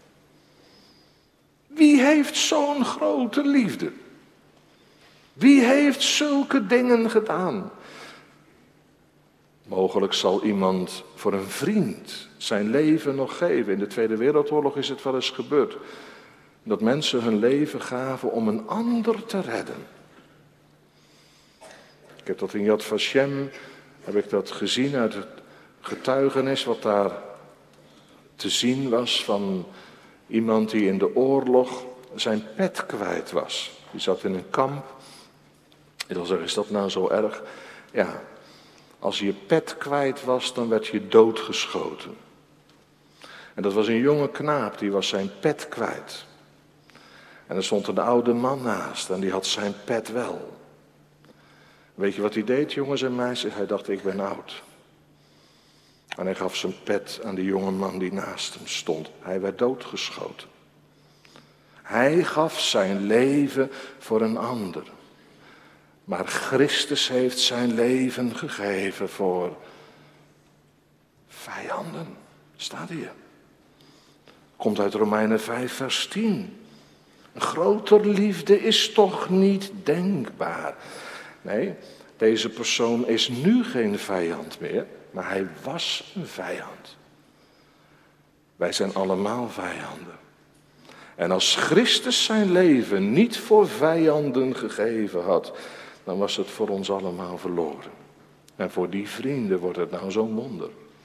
Wie heeft zo'n grote liefde? Wie heeft zulke dingen gedaan? Mogelijk zal iemand voor een vriend zijn leven nog geven. In de Tweede Wereldoorlog is het wel eens gebeurd. Dat mensen hun leven gaven om een ander te redden. Ik heb dat in Yad Vashem, heb ik dat gezien uit het getuigenis wat daar te zien was van iemand die in de oorlog zijn pet kwijt was. Die zat in een kamp. Ik wil zeggen, is dat nou zo erg? Ja, als je pet kwijt was, dan werd je doodgeschoten. En dat was een jonge knaap, die was zijn pet kwijt. En er stond een oude man naast en die had zijn pet wel. Weet je wat hij deed, jongens en meisjes? Hij dacht, ik ben oud. En hij gaf zijn pet aan die jonge man die naast hem stond. Hij werd doodgeschoten. Hij gaf zijn leven voor een ander. Maar Christus heeft zijn leven gegeven voor vijanden. Staat hier. Komt uit Romeinen 5 vers 10. Een groter liefde is toch niet denkbaar. Nee, deze persoon is nu geen vijand meer, maar hij was een vijand. Wij zijn allemaal vijanden. En als Christus zijn leven niet voor vijanden gegeven had, dan was het voor ons allemaal verloren. En voor die vrienden wordt het nou zo'n wonder.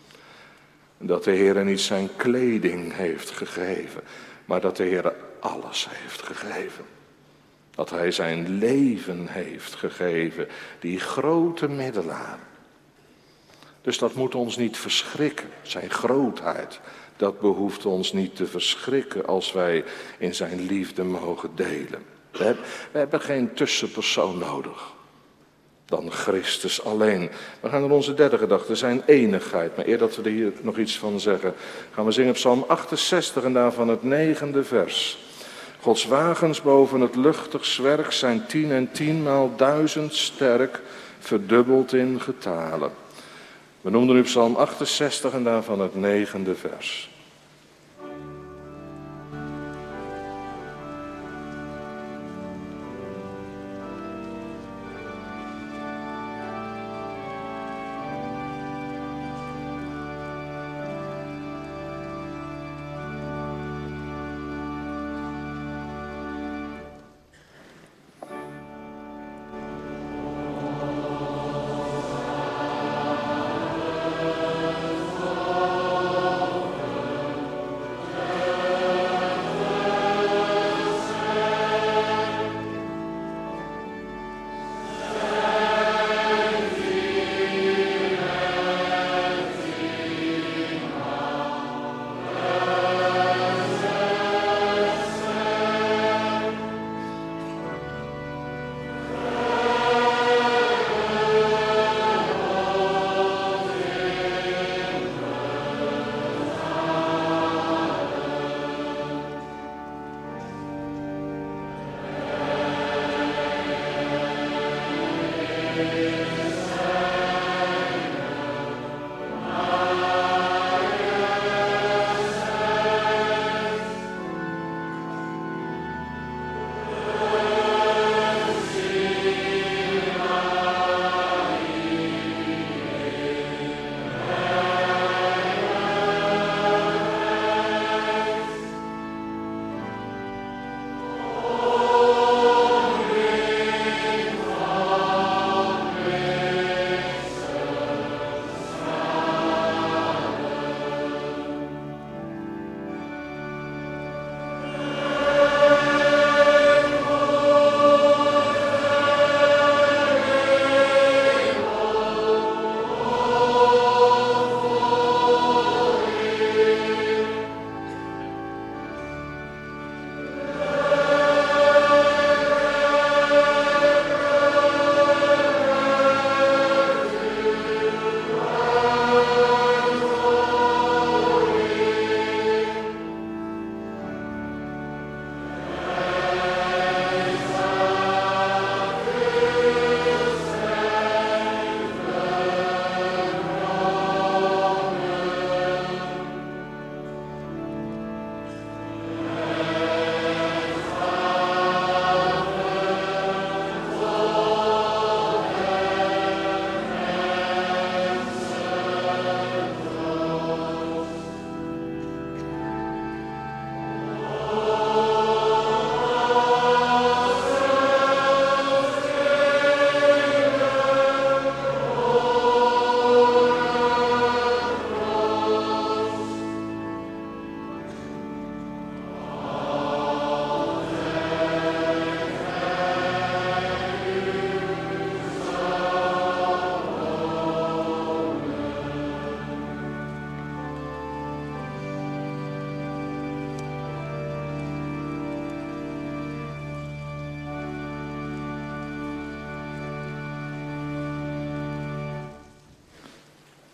Dat de Heer niet zijn kleding heeft gegeven, maar dat de Heer alles heeft gegeven. Dat hij zijn leven heeft gegeven, die grote middelaar. Dus dat moet ons niet verschrikken, zijn grootheid. Dat behoeft ons niet te verschrikken als wij in zijn liefde mogen delen. We hebben geen tussenpersoon nodig dan Christus alleen. We gaan naar onze derde gedachte, zijn eenigheid. Maar eer dat we er hier nog iets van zeggen, gaan we zingen Psalm 68 en daarvan het 9e vers. Gods wagens boven het luchtig zwerk zijn 10 en 10.000 sterk, verdubbeld in getalen. We noemden nu Psalm 68 en daarvan het 9e vers.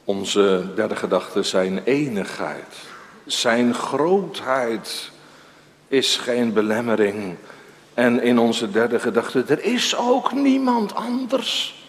Onze derde gedachte, zijn enigheid, zijn grootheid is geen belemmering. En in onze derde gedachte, er is ook niemand anders.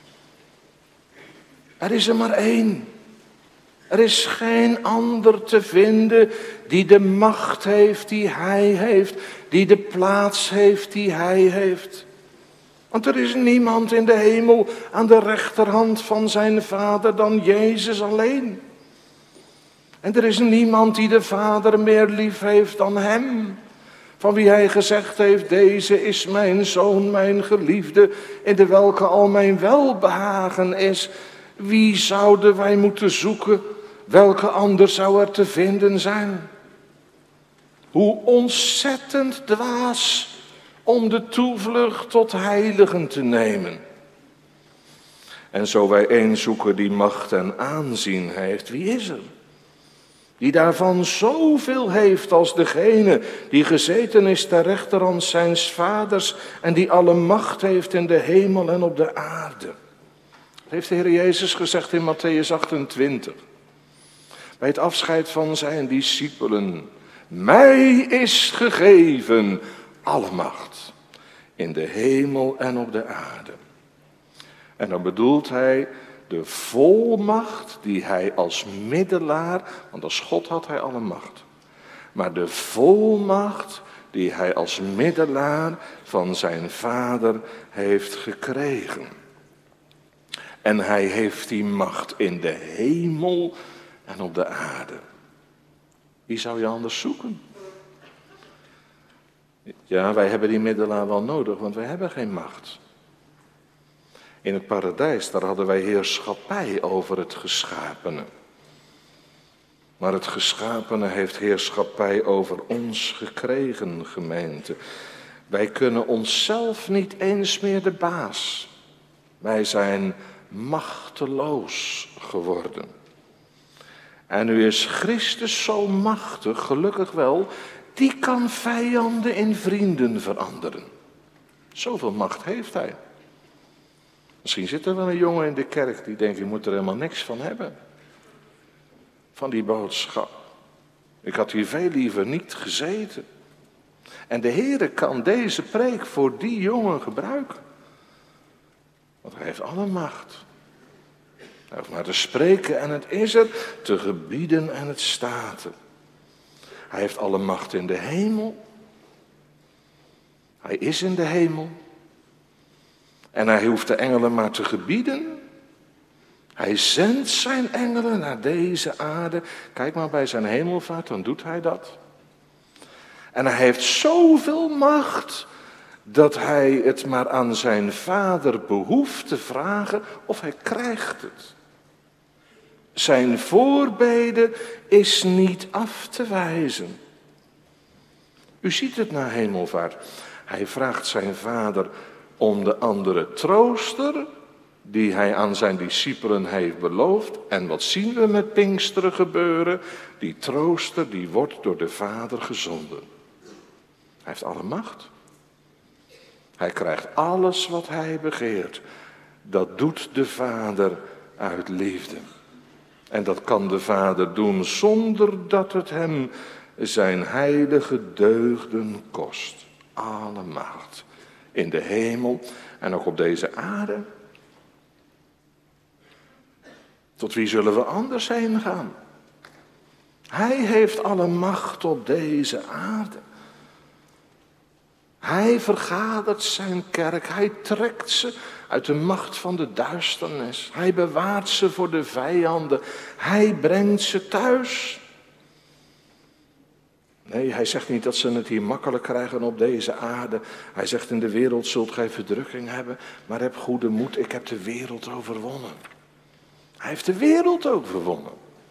Er is er maar één. Er is geen ander te vinden die de macht heeft die hij heeft, die de plaats heeft die hij heeft. Want er is niemand in de hemel aan de rechterhand van zijn Vader dan Jezus alleen. En er is niemand die de Vader meer lief heeft dan hem. Van wie hij gezegd heeft, deze is mijn zoon, mijn geliefde, in de welke al mijn welbehagen is. Wie zouden wij moeten zoeken? Welke ander zou er te vinden zijn? Hoe ontzettend dwaas om de toevlucht tot heiligen te nemen. En zo wij één zoeken die macht en aanzien heeft, wie is er? Die daarvan zoveel heeft als degene die gezeten is ter rechterhand zijns vaders en die alle macht heeft in de hemel en op de aarde. Dat heeft de Heer Jezus gezegd in Mattheüs 28. Bij het afscheid van zijn discipelen. Mij is gegeven alle macht in de hemel en op de aarde. En dan bedoelt hij de volmacht die hij als middelaar, want als God had hij alle macht. Maar de volmacht die hij als middelaar van zijn Vader heeft gekregen. En hij heeft die macht in de hemel en op de aarde. Wie zou je anders zoeken? Ja, wij hebben die middelaar wel nodig, want wij hebben geen macht. In het paradijs, daar hadden wij heerschappij over het geschapene. Maar het geschapene heeft heerschappij over ons gekregen, gemeente. Wij kunnen onszelf niet eens meer de baas. Wij zijn machteloos geworden. En nu is Christus zo machtig, gelukkig wel, die kan vijanden in vrienden veranderen. Zoveel macht heeft hij. Misschien zit er wel een jongen in de kerk die denkt, je moet er helemaal niks van hebben. Van die boodschap. Ik had hier veel liever niet gezeten. En de Heere kan deze preek voor die jongen gebruiken. Want hij heeft alle macht. Hij hoeft maar te spreken en het is er, te gebieden en het staat er. Hij heeft alle macht in de hemel. Hij is in de hemel. En hij hoeft de engelen maar te gebieden. Hij zendt zijn engelen naar deze aarde. Kijk maar bij zijn hemelvaart, dan doet hij dat. En hij heeft zoveel macht dat hij het maar aan zijn Vader behoeft te vragen of hij krijgt het. Zijn voorbede is niet af te wijzen. U ziet het na hemelvaart. Hij vraagt zijn Vader om de andere trooster die hij aan zijn discipelen heeft beloofd. En wat zien we met Pinksteren gebeuren? Die trooster die wordt door de Vader gezonden. Hij heeft alle macht. Hij krijgt alles wat hij begeert. Dat doet de Vader uit liefde. En dat kan de Vader doen zonder dat het hem zijn heilige deugden kost. Alle macht. In de hemel en ook op deze aarde. Tot wie zullen we anders heen gaan? Hij heeft alle macht op deze aarde. Hij vergadert zijn kerk. Hij trekt ze uit de macht van de duisternis. Hij bewaart ze voor de vijanden. Hij brengt ze thuis. Nee, hij zegt niet dat ze het hier makkelijk krijgen op deze aarde. Hij zegt in de wereld zult gij verdrukking hebben, maar heb goede moed, ik heb de wereld overwonnen. Hij heeft de wereld overwonnen.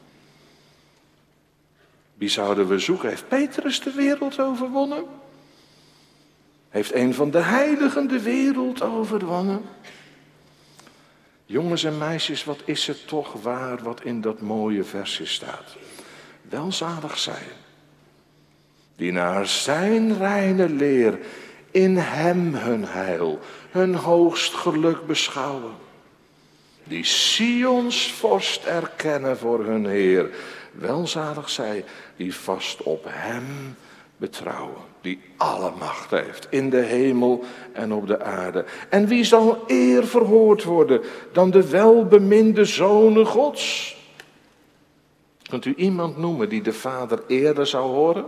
Wie zouden we zoeken? Heeft Petrus de wereld overwonnen? Heeft een van de heiligen de wereld overwonnen? Jongens en meisjes, wat is het toch waar wat in dat mooie versje staat. Welzalig zij, die naar zijn reine leer in hem hun heil, hun hoogst geluk beschouwen. Die Sions vorst erkennen voor hun Heer. Welzalig zij die vast op hem betrouwen. Die alle macht heeft in de hemel en op de aarde. En wie zal eer verhoord worden dan de welbeminde zonen Gods? Kunt u iemand noemen die de Vader eerder zou horen?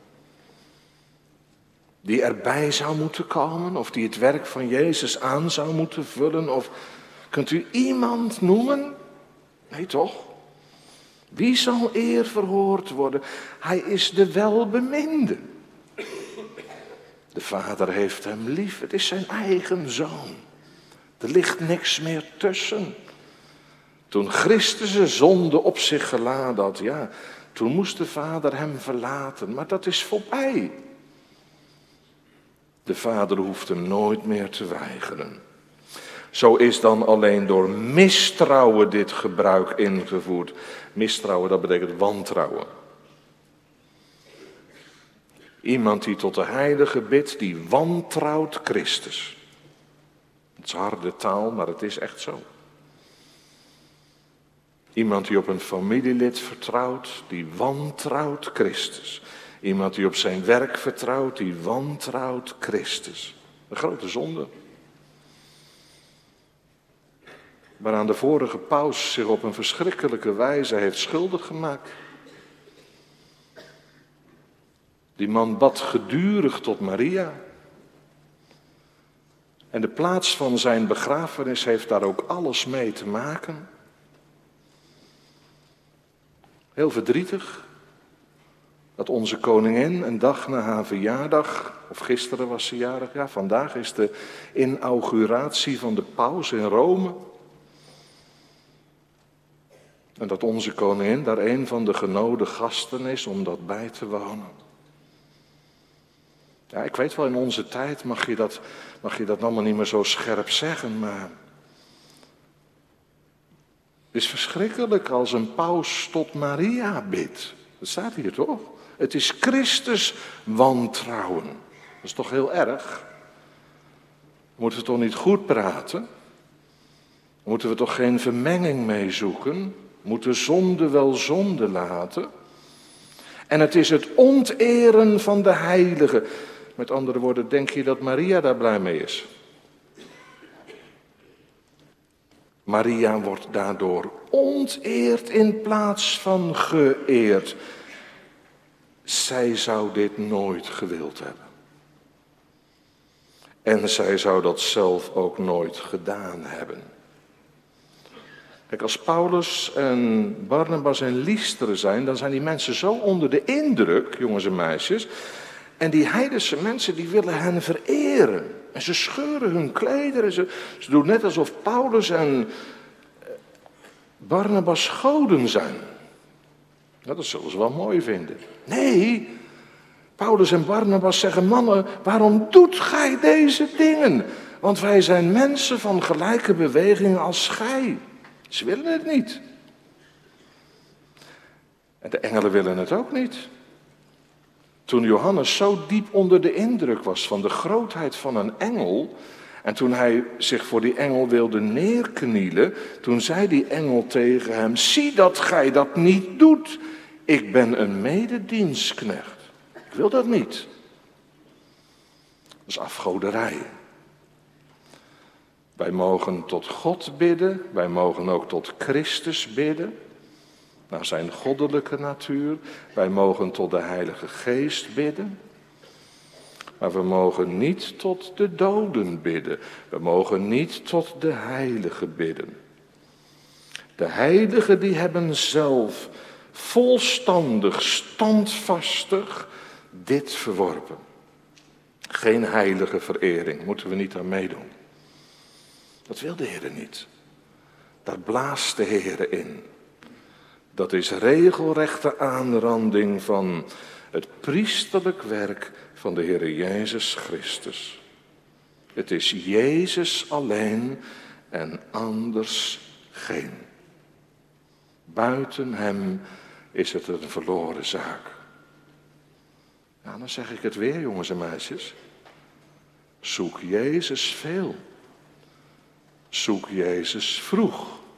Die erbij zou moeten komen? Of die het werk van Jezus aan zou moeten vullen? Of kunt u iemand noemen? Nee toch? Wie zal eer verhoord worden? Hij is de welbeminde. De Vader heeft hem lief. Het is zijn eigen zoon. Er ligt niks meer tussen. Toen Christus de zonde op zich geladen had, ja, toen moest de Vader hem verlaten. Maar dat is voorbij. De Vader hoeft hem nooit meer te weigeren. Zo is dan alleen door mistrouwen dit gebruik ingevoerd. Mistrouwen, dat betekent wantrouwen. Iemand die tot de heilige bidt, die wantrouwt Christus. Het is harde taal, maar het is echt zo. Iemand die op een familielid vertrouwt, die wantrouwt Christus. Iemand die op zijn werk vertrouwt, die wantrouwt Christus. Een grote zonde. Waaraan de vorige paus zich op een verschrikkelijke wijze heeft schuldig gemaakt. Die man bad gedurig tot Maria. En de plaats van zijn begrafenis heeft daar ook alles mee te maken. Heel verdrietig dat onze koningin een dag na haar verjaardag, of gisteren was ze jarig, ja, vandaag is de inauguratie van de paus in Rome. En dat onze koningin daar een van de genode gasten is om dat bij te wonen. Ja, ik weet wel, in onze tijd mag je dat allemaal niet meer zo scherp zeggen, maar het is verschrikkelijk als een paus tot Maria bidt. Dat staat hier toch? Het is Christus wantrouwen. Dat is toch heel erg? Moeten we toch niet goed praten? Moeten we toch geen vermenging mee zoeken? Moeten zonde wel zonde laten? En het is het onteren van de heilige. Met andere woorden, denk je dat Maria daar blij mee is? Maria wordt daardoor onteerd in plaats van geëerd. Zij zou dit nooit gewild hebben. En zij zou dat zelf ook nooit gedaan hebben. Kijk, als Paulus en Barnabas en Lystra zijn, dan zijn die mensen zo onder de indruk, jongens en meisjes. En die heidense mensen, die willen hen vereren. En ze scheuren hun klederen. Ze doen net alsof Paulus en Barnabas goden zijn. Ja, dat zullen ze wel mooi vinden. Nee, Paulus en Barnabas zeggen, mannen, waarom doet gij deze dingen? Want wij zijn mensen van gelijke beweging als gij. Ze willen het niet. En de engelen willen het ook niet. Toen Johannes zo diep onder de indruk was van de grootheid van een engel, en toen hij zich voor die engel wilde neerknielen, toen zei die engel tegen hem, zie dat gij dat niet doet. Ik ben een mededienstknecht. Ik wil dat niet. Dat is afgoderij. Wij mogen tot God bidden, wij mogen ook tot Christus bidden, naar zijn goddelijke natuur. Wij mogen tot de Heilige Geest bidden, maar we mogen niet tot de doden bidden. We mogen niet tot de heiligen bidden. De heiligen die hebben zelf volstandig, standvastig dit verworpen. Geen heilige verering, moeten we niet aan meedoen. Dat wil de Heer niet. Daar blaast de Heer in. Dat is regelrechte aanranding van het priesterlijk werk van de Heer Jezus Christus. Het is Jezus alleen en anders geen. Buiten hem is het een verloren zaak. Ja, dan zeg ik het weer, jongens en meisjes. Zoek Jezus veel. Zoek Jezus vroeg.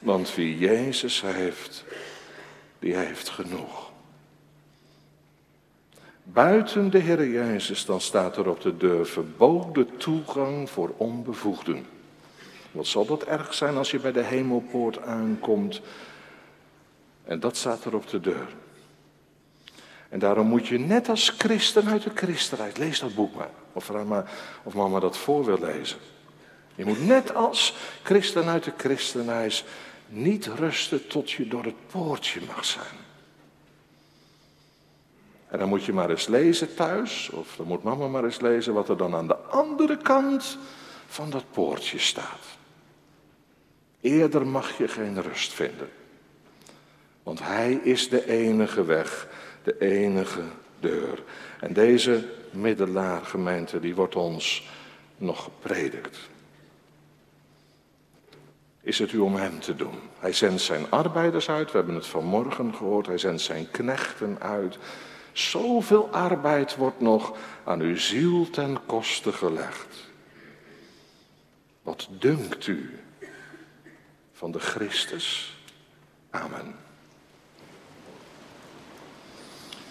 Want wie Jezus heeft, die heeft genoeg. Buiten de Heer Jezus, dan staat er op de deur verboden toegang voor onbevoegden. Wat zal dat erg zijn als je bij de hemelpoort aankomt? En dat staat er op de deur. En daarom moet je net als christen uit de christenheid, lees dat boek maar. Of vraag maar of mama dat voor wil lezen. Je moet net als christen uit de christenheid niet rusten tot je door het poortje mag zijn. En dan moet je maar eens lezen thuis, of dan moet mama maar eens lezen wat er dan aan de andere kant van dat poortje staat. Eerder mag je geen rust vinden. Want hij is de enige weg, de enige deur. En deze middelaargemeente, die wordt ons nog gepredikt. Is het u om hem te doen? Hij zendt zijn arbeiders uit, we hebben het vanmorgen gehoord, hij zendt zijn knechten uit. Zoveel arbeid wordt nog aan uw ziel ten koste gelegd. Wat dunkt u van de Christus? Amen.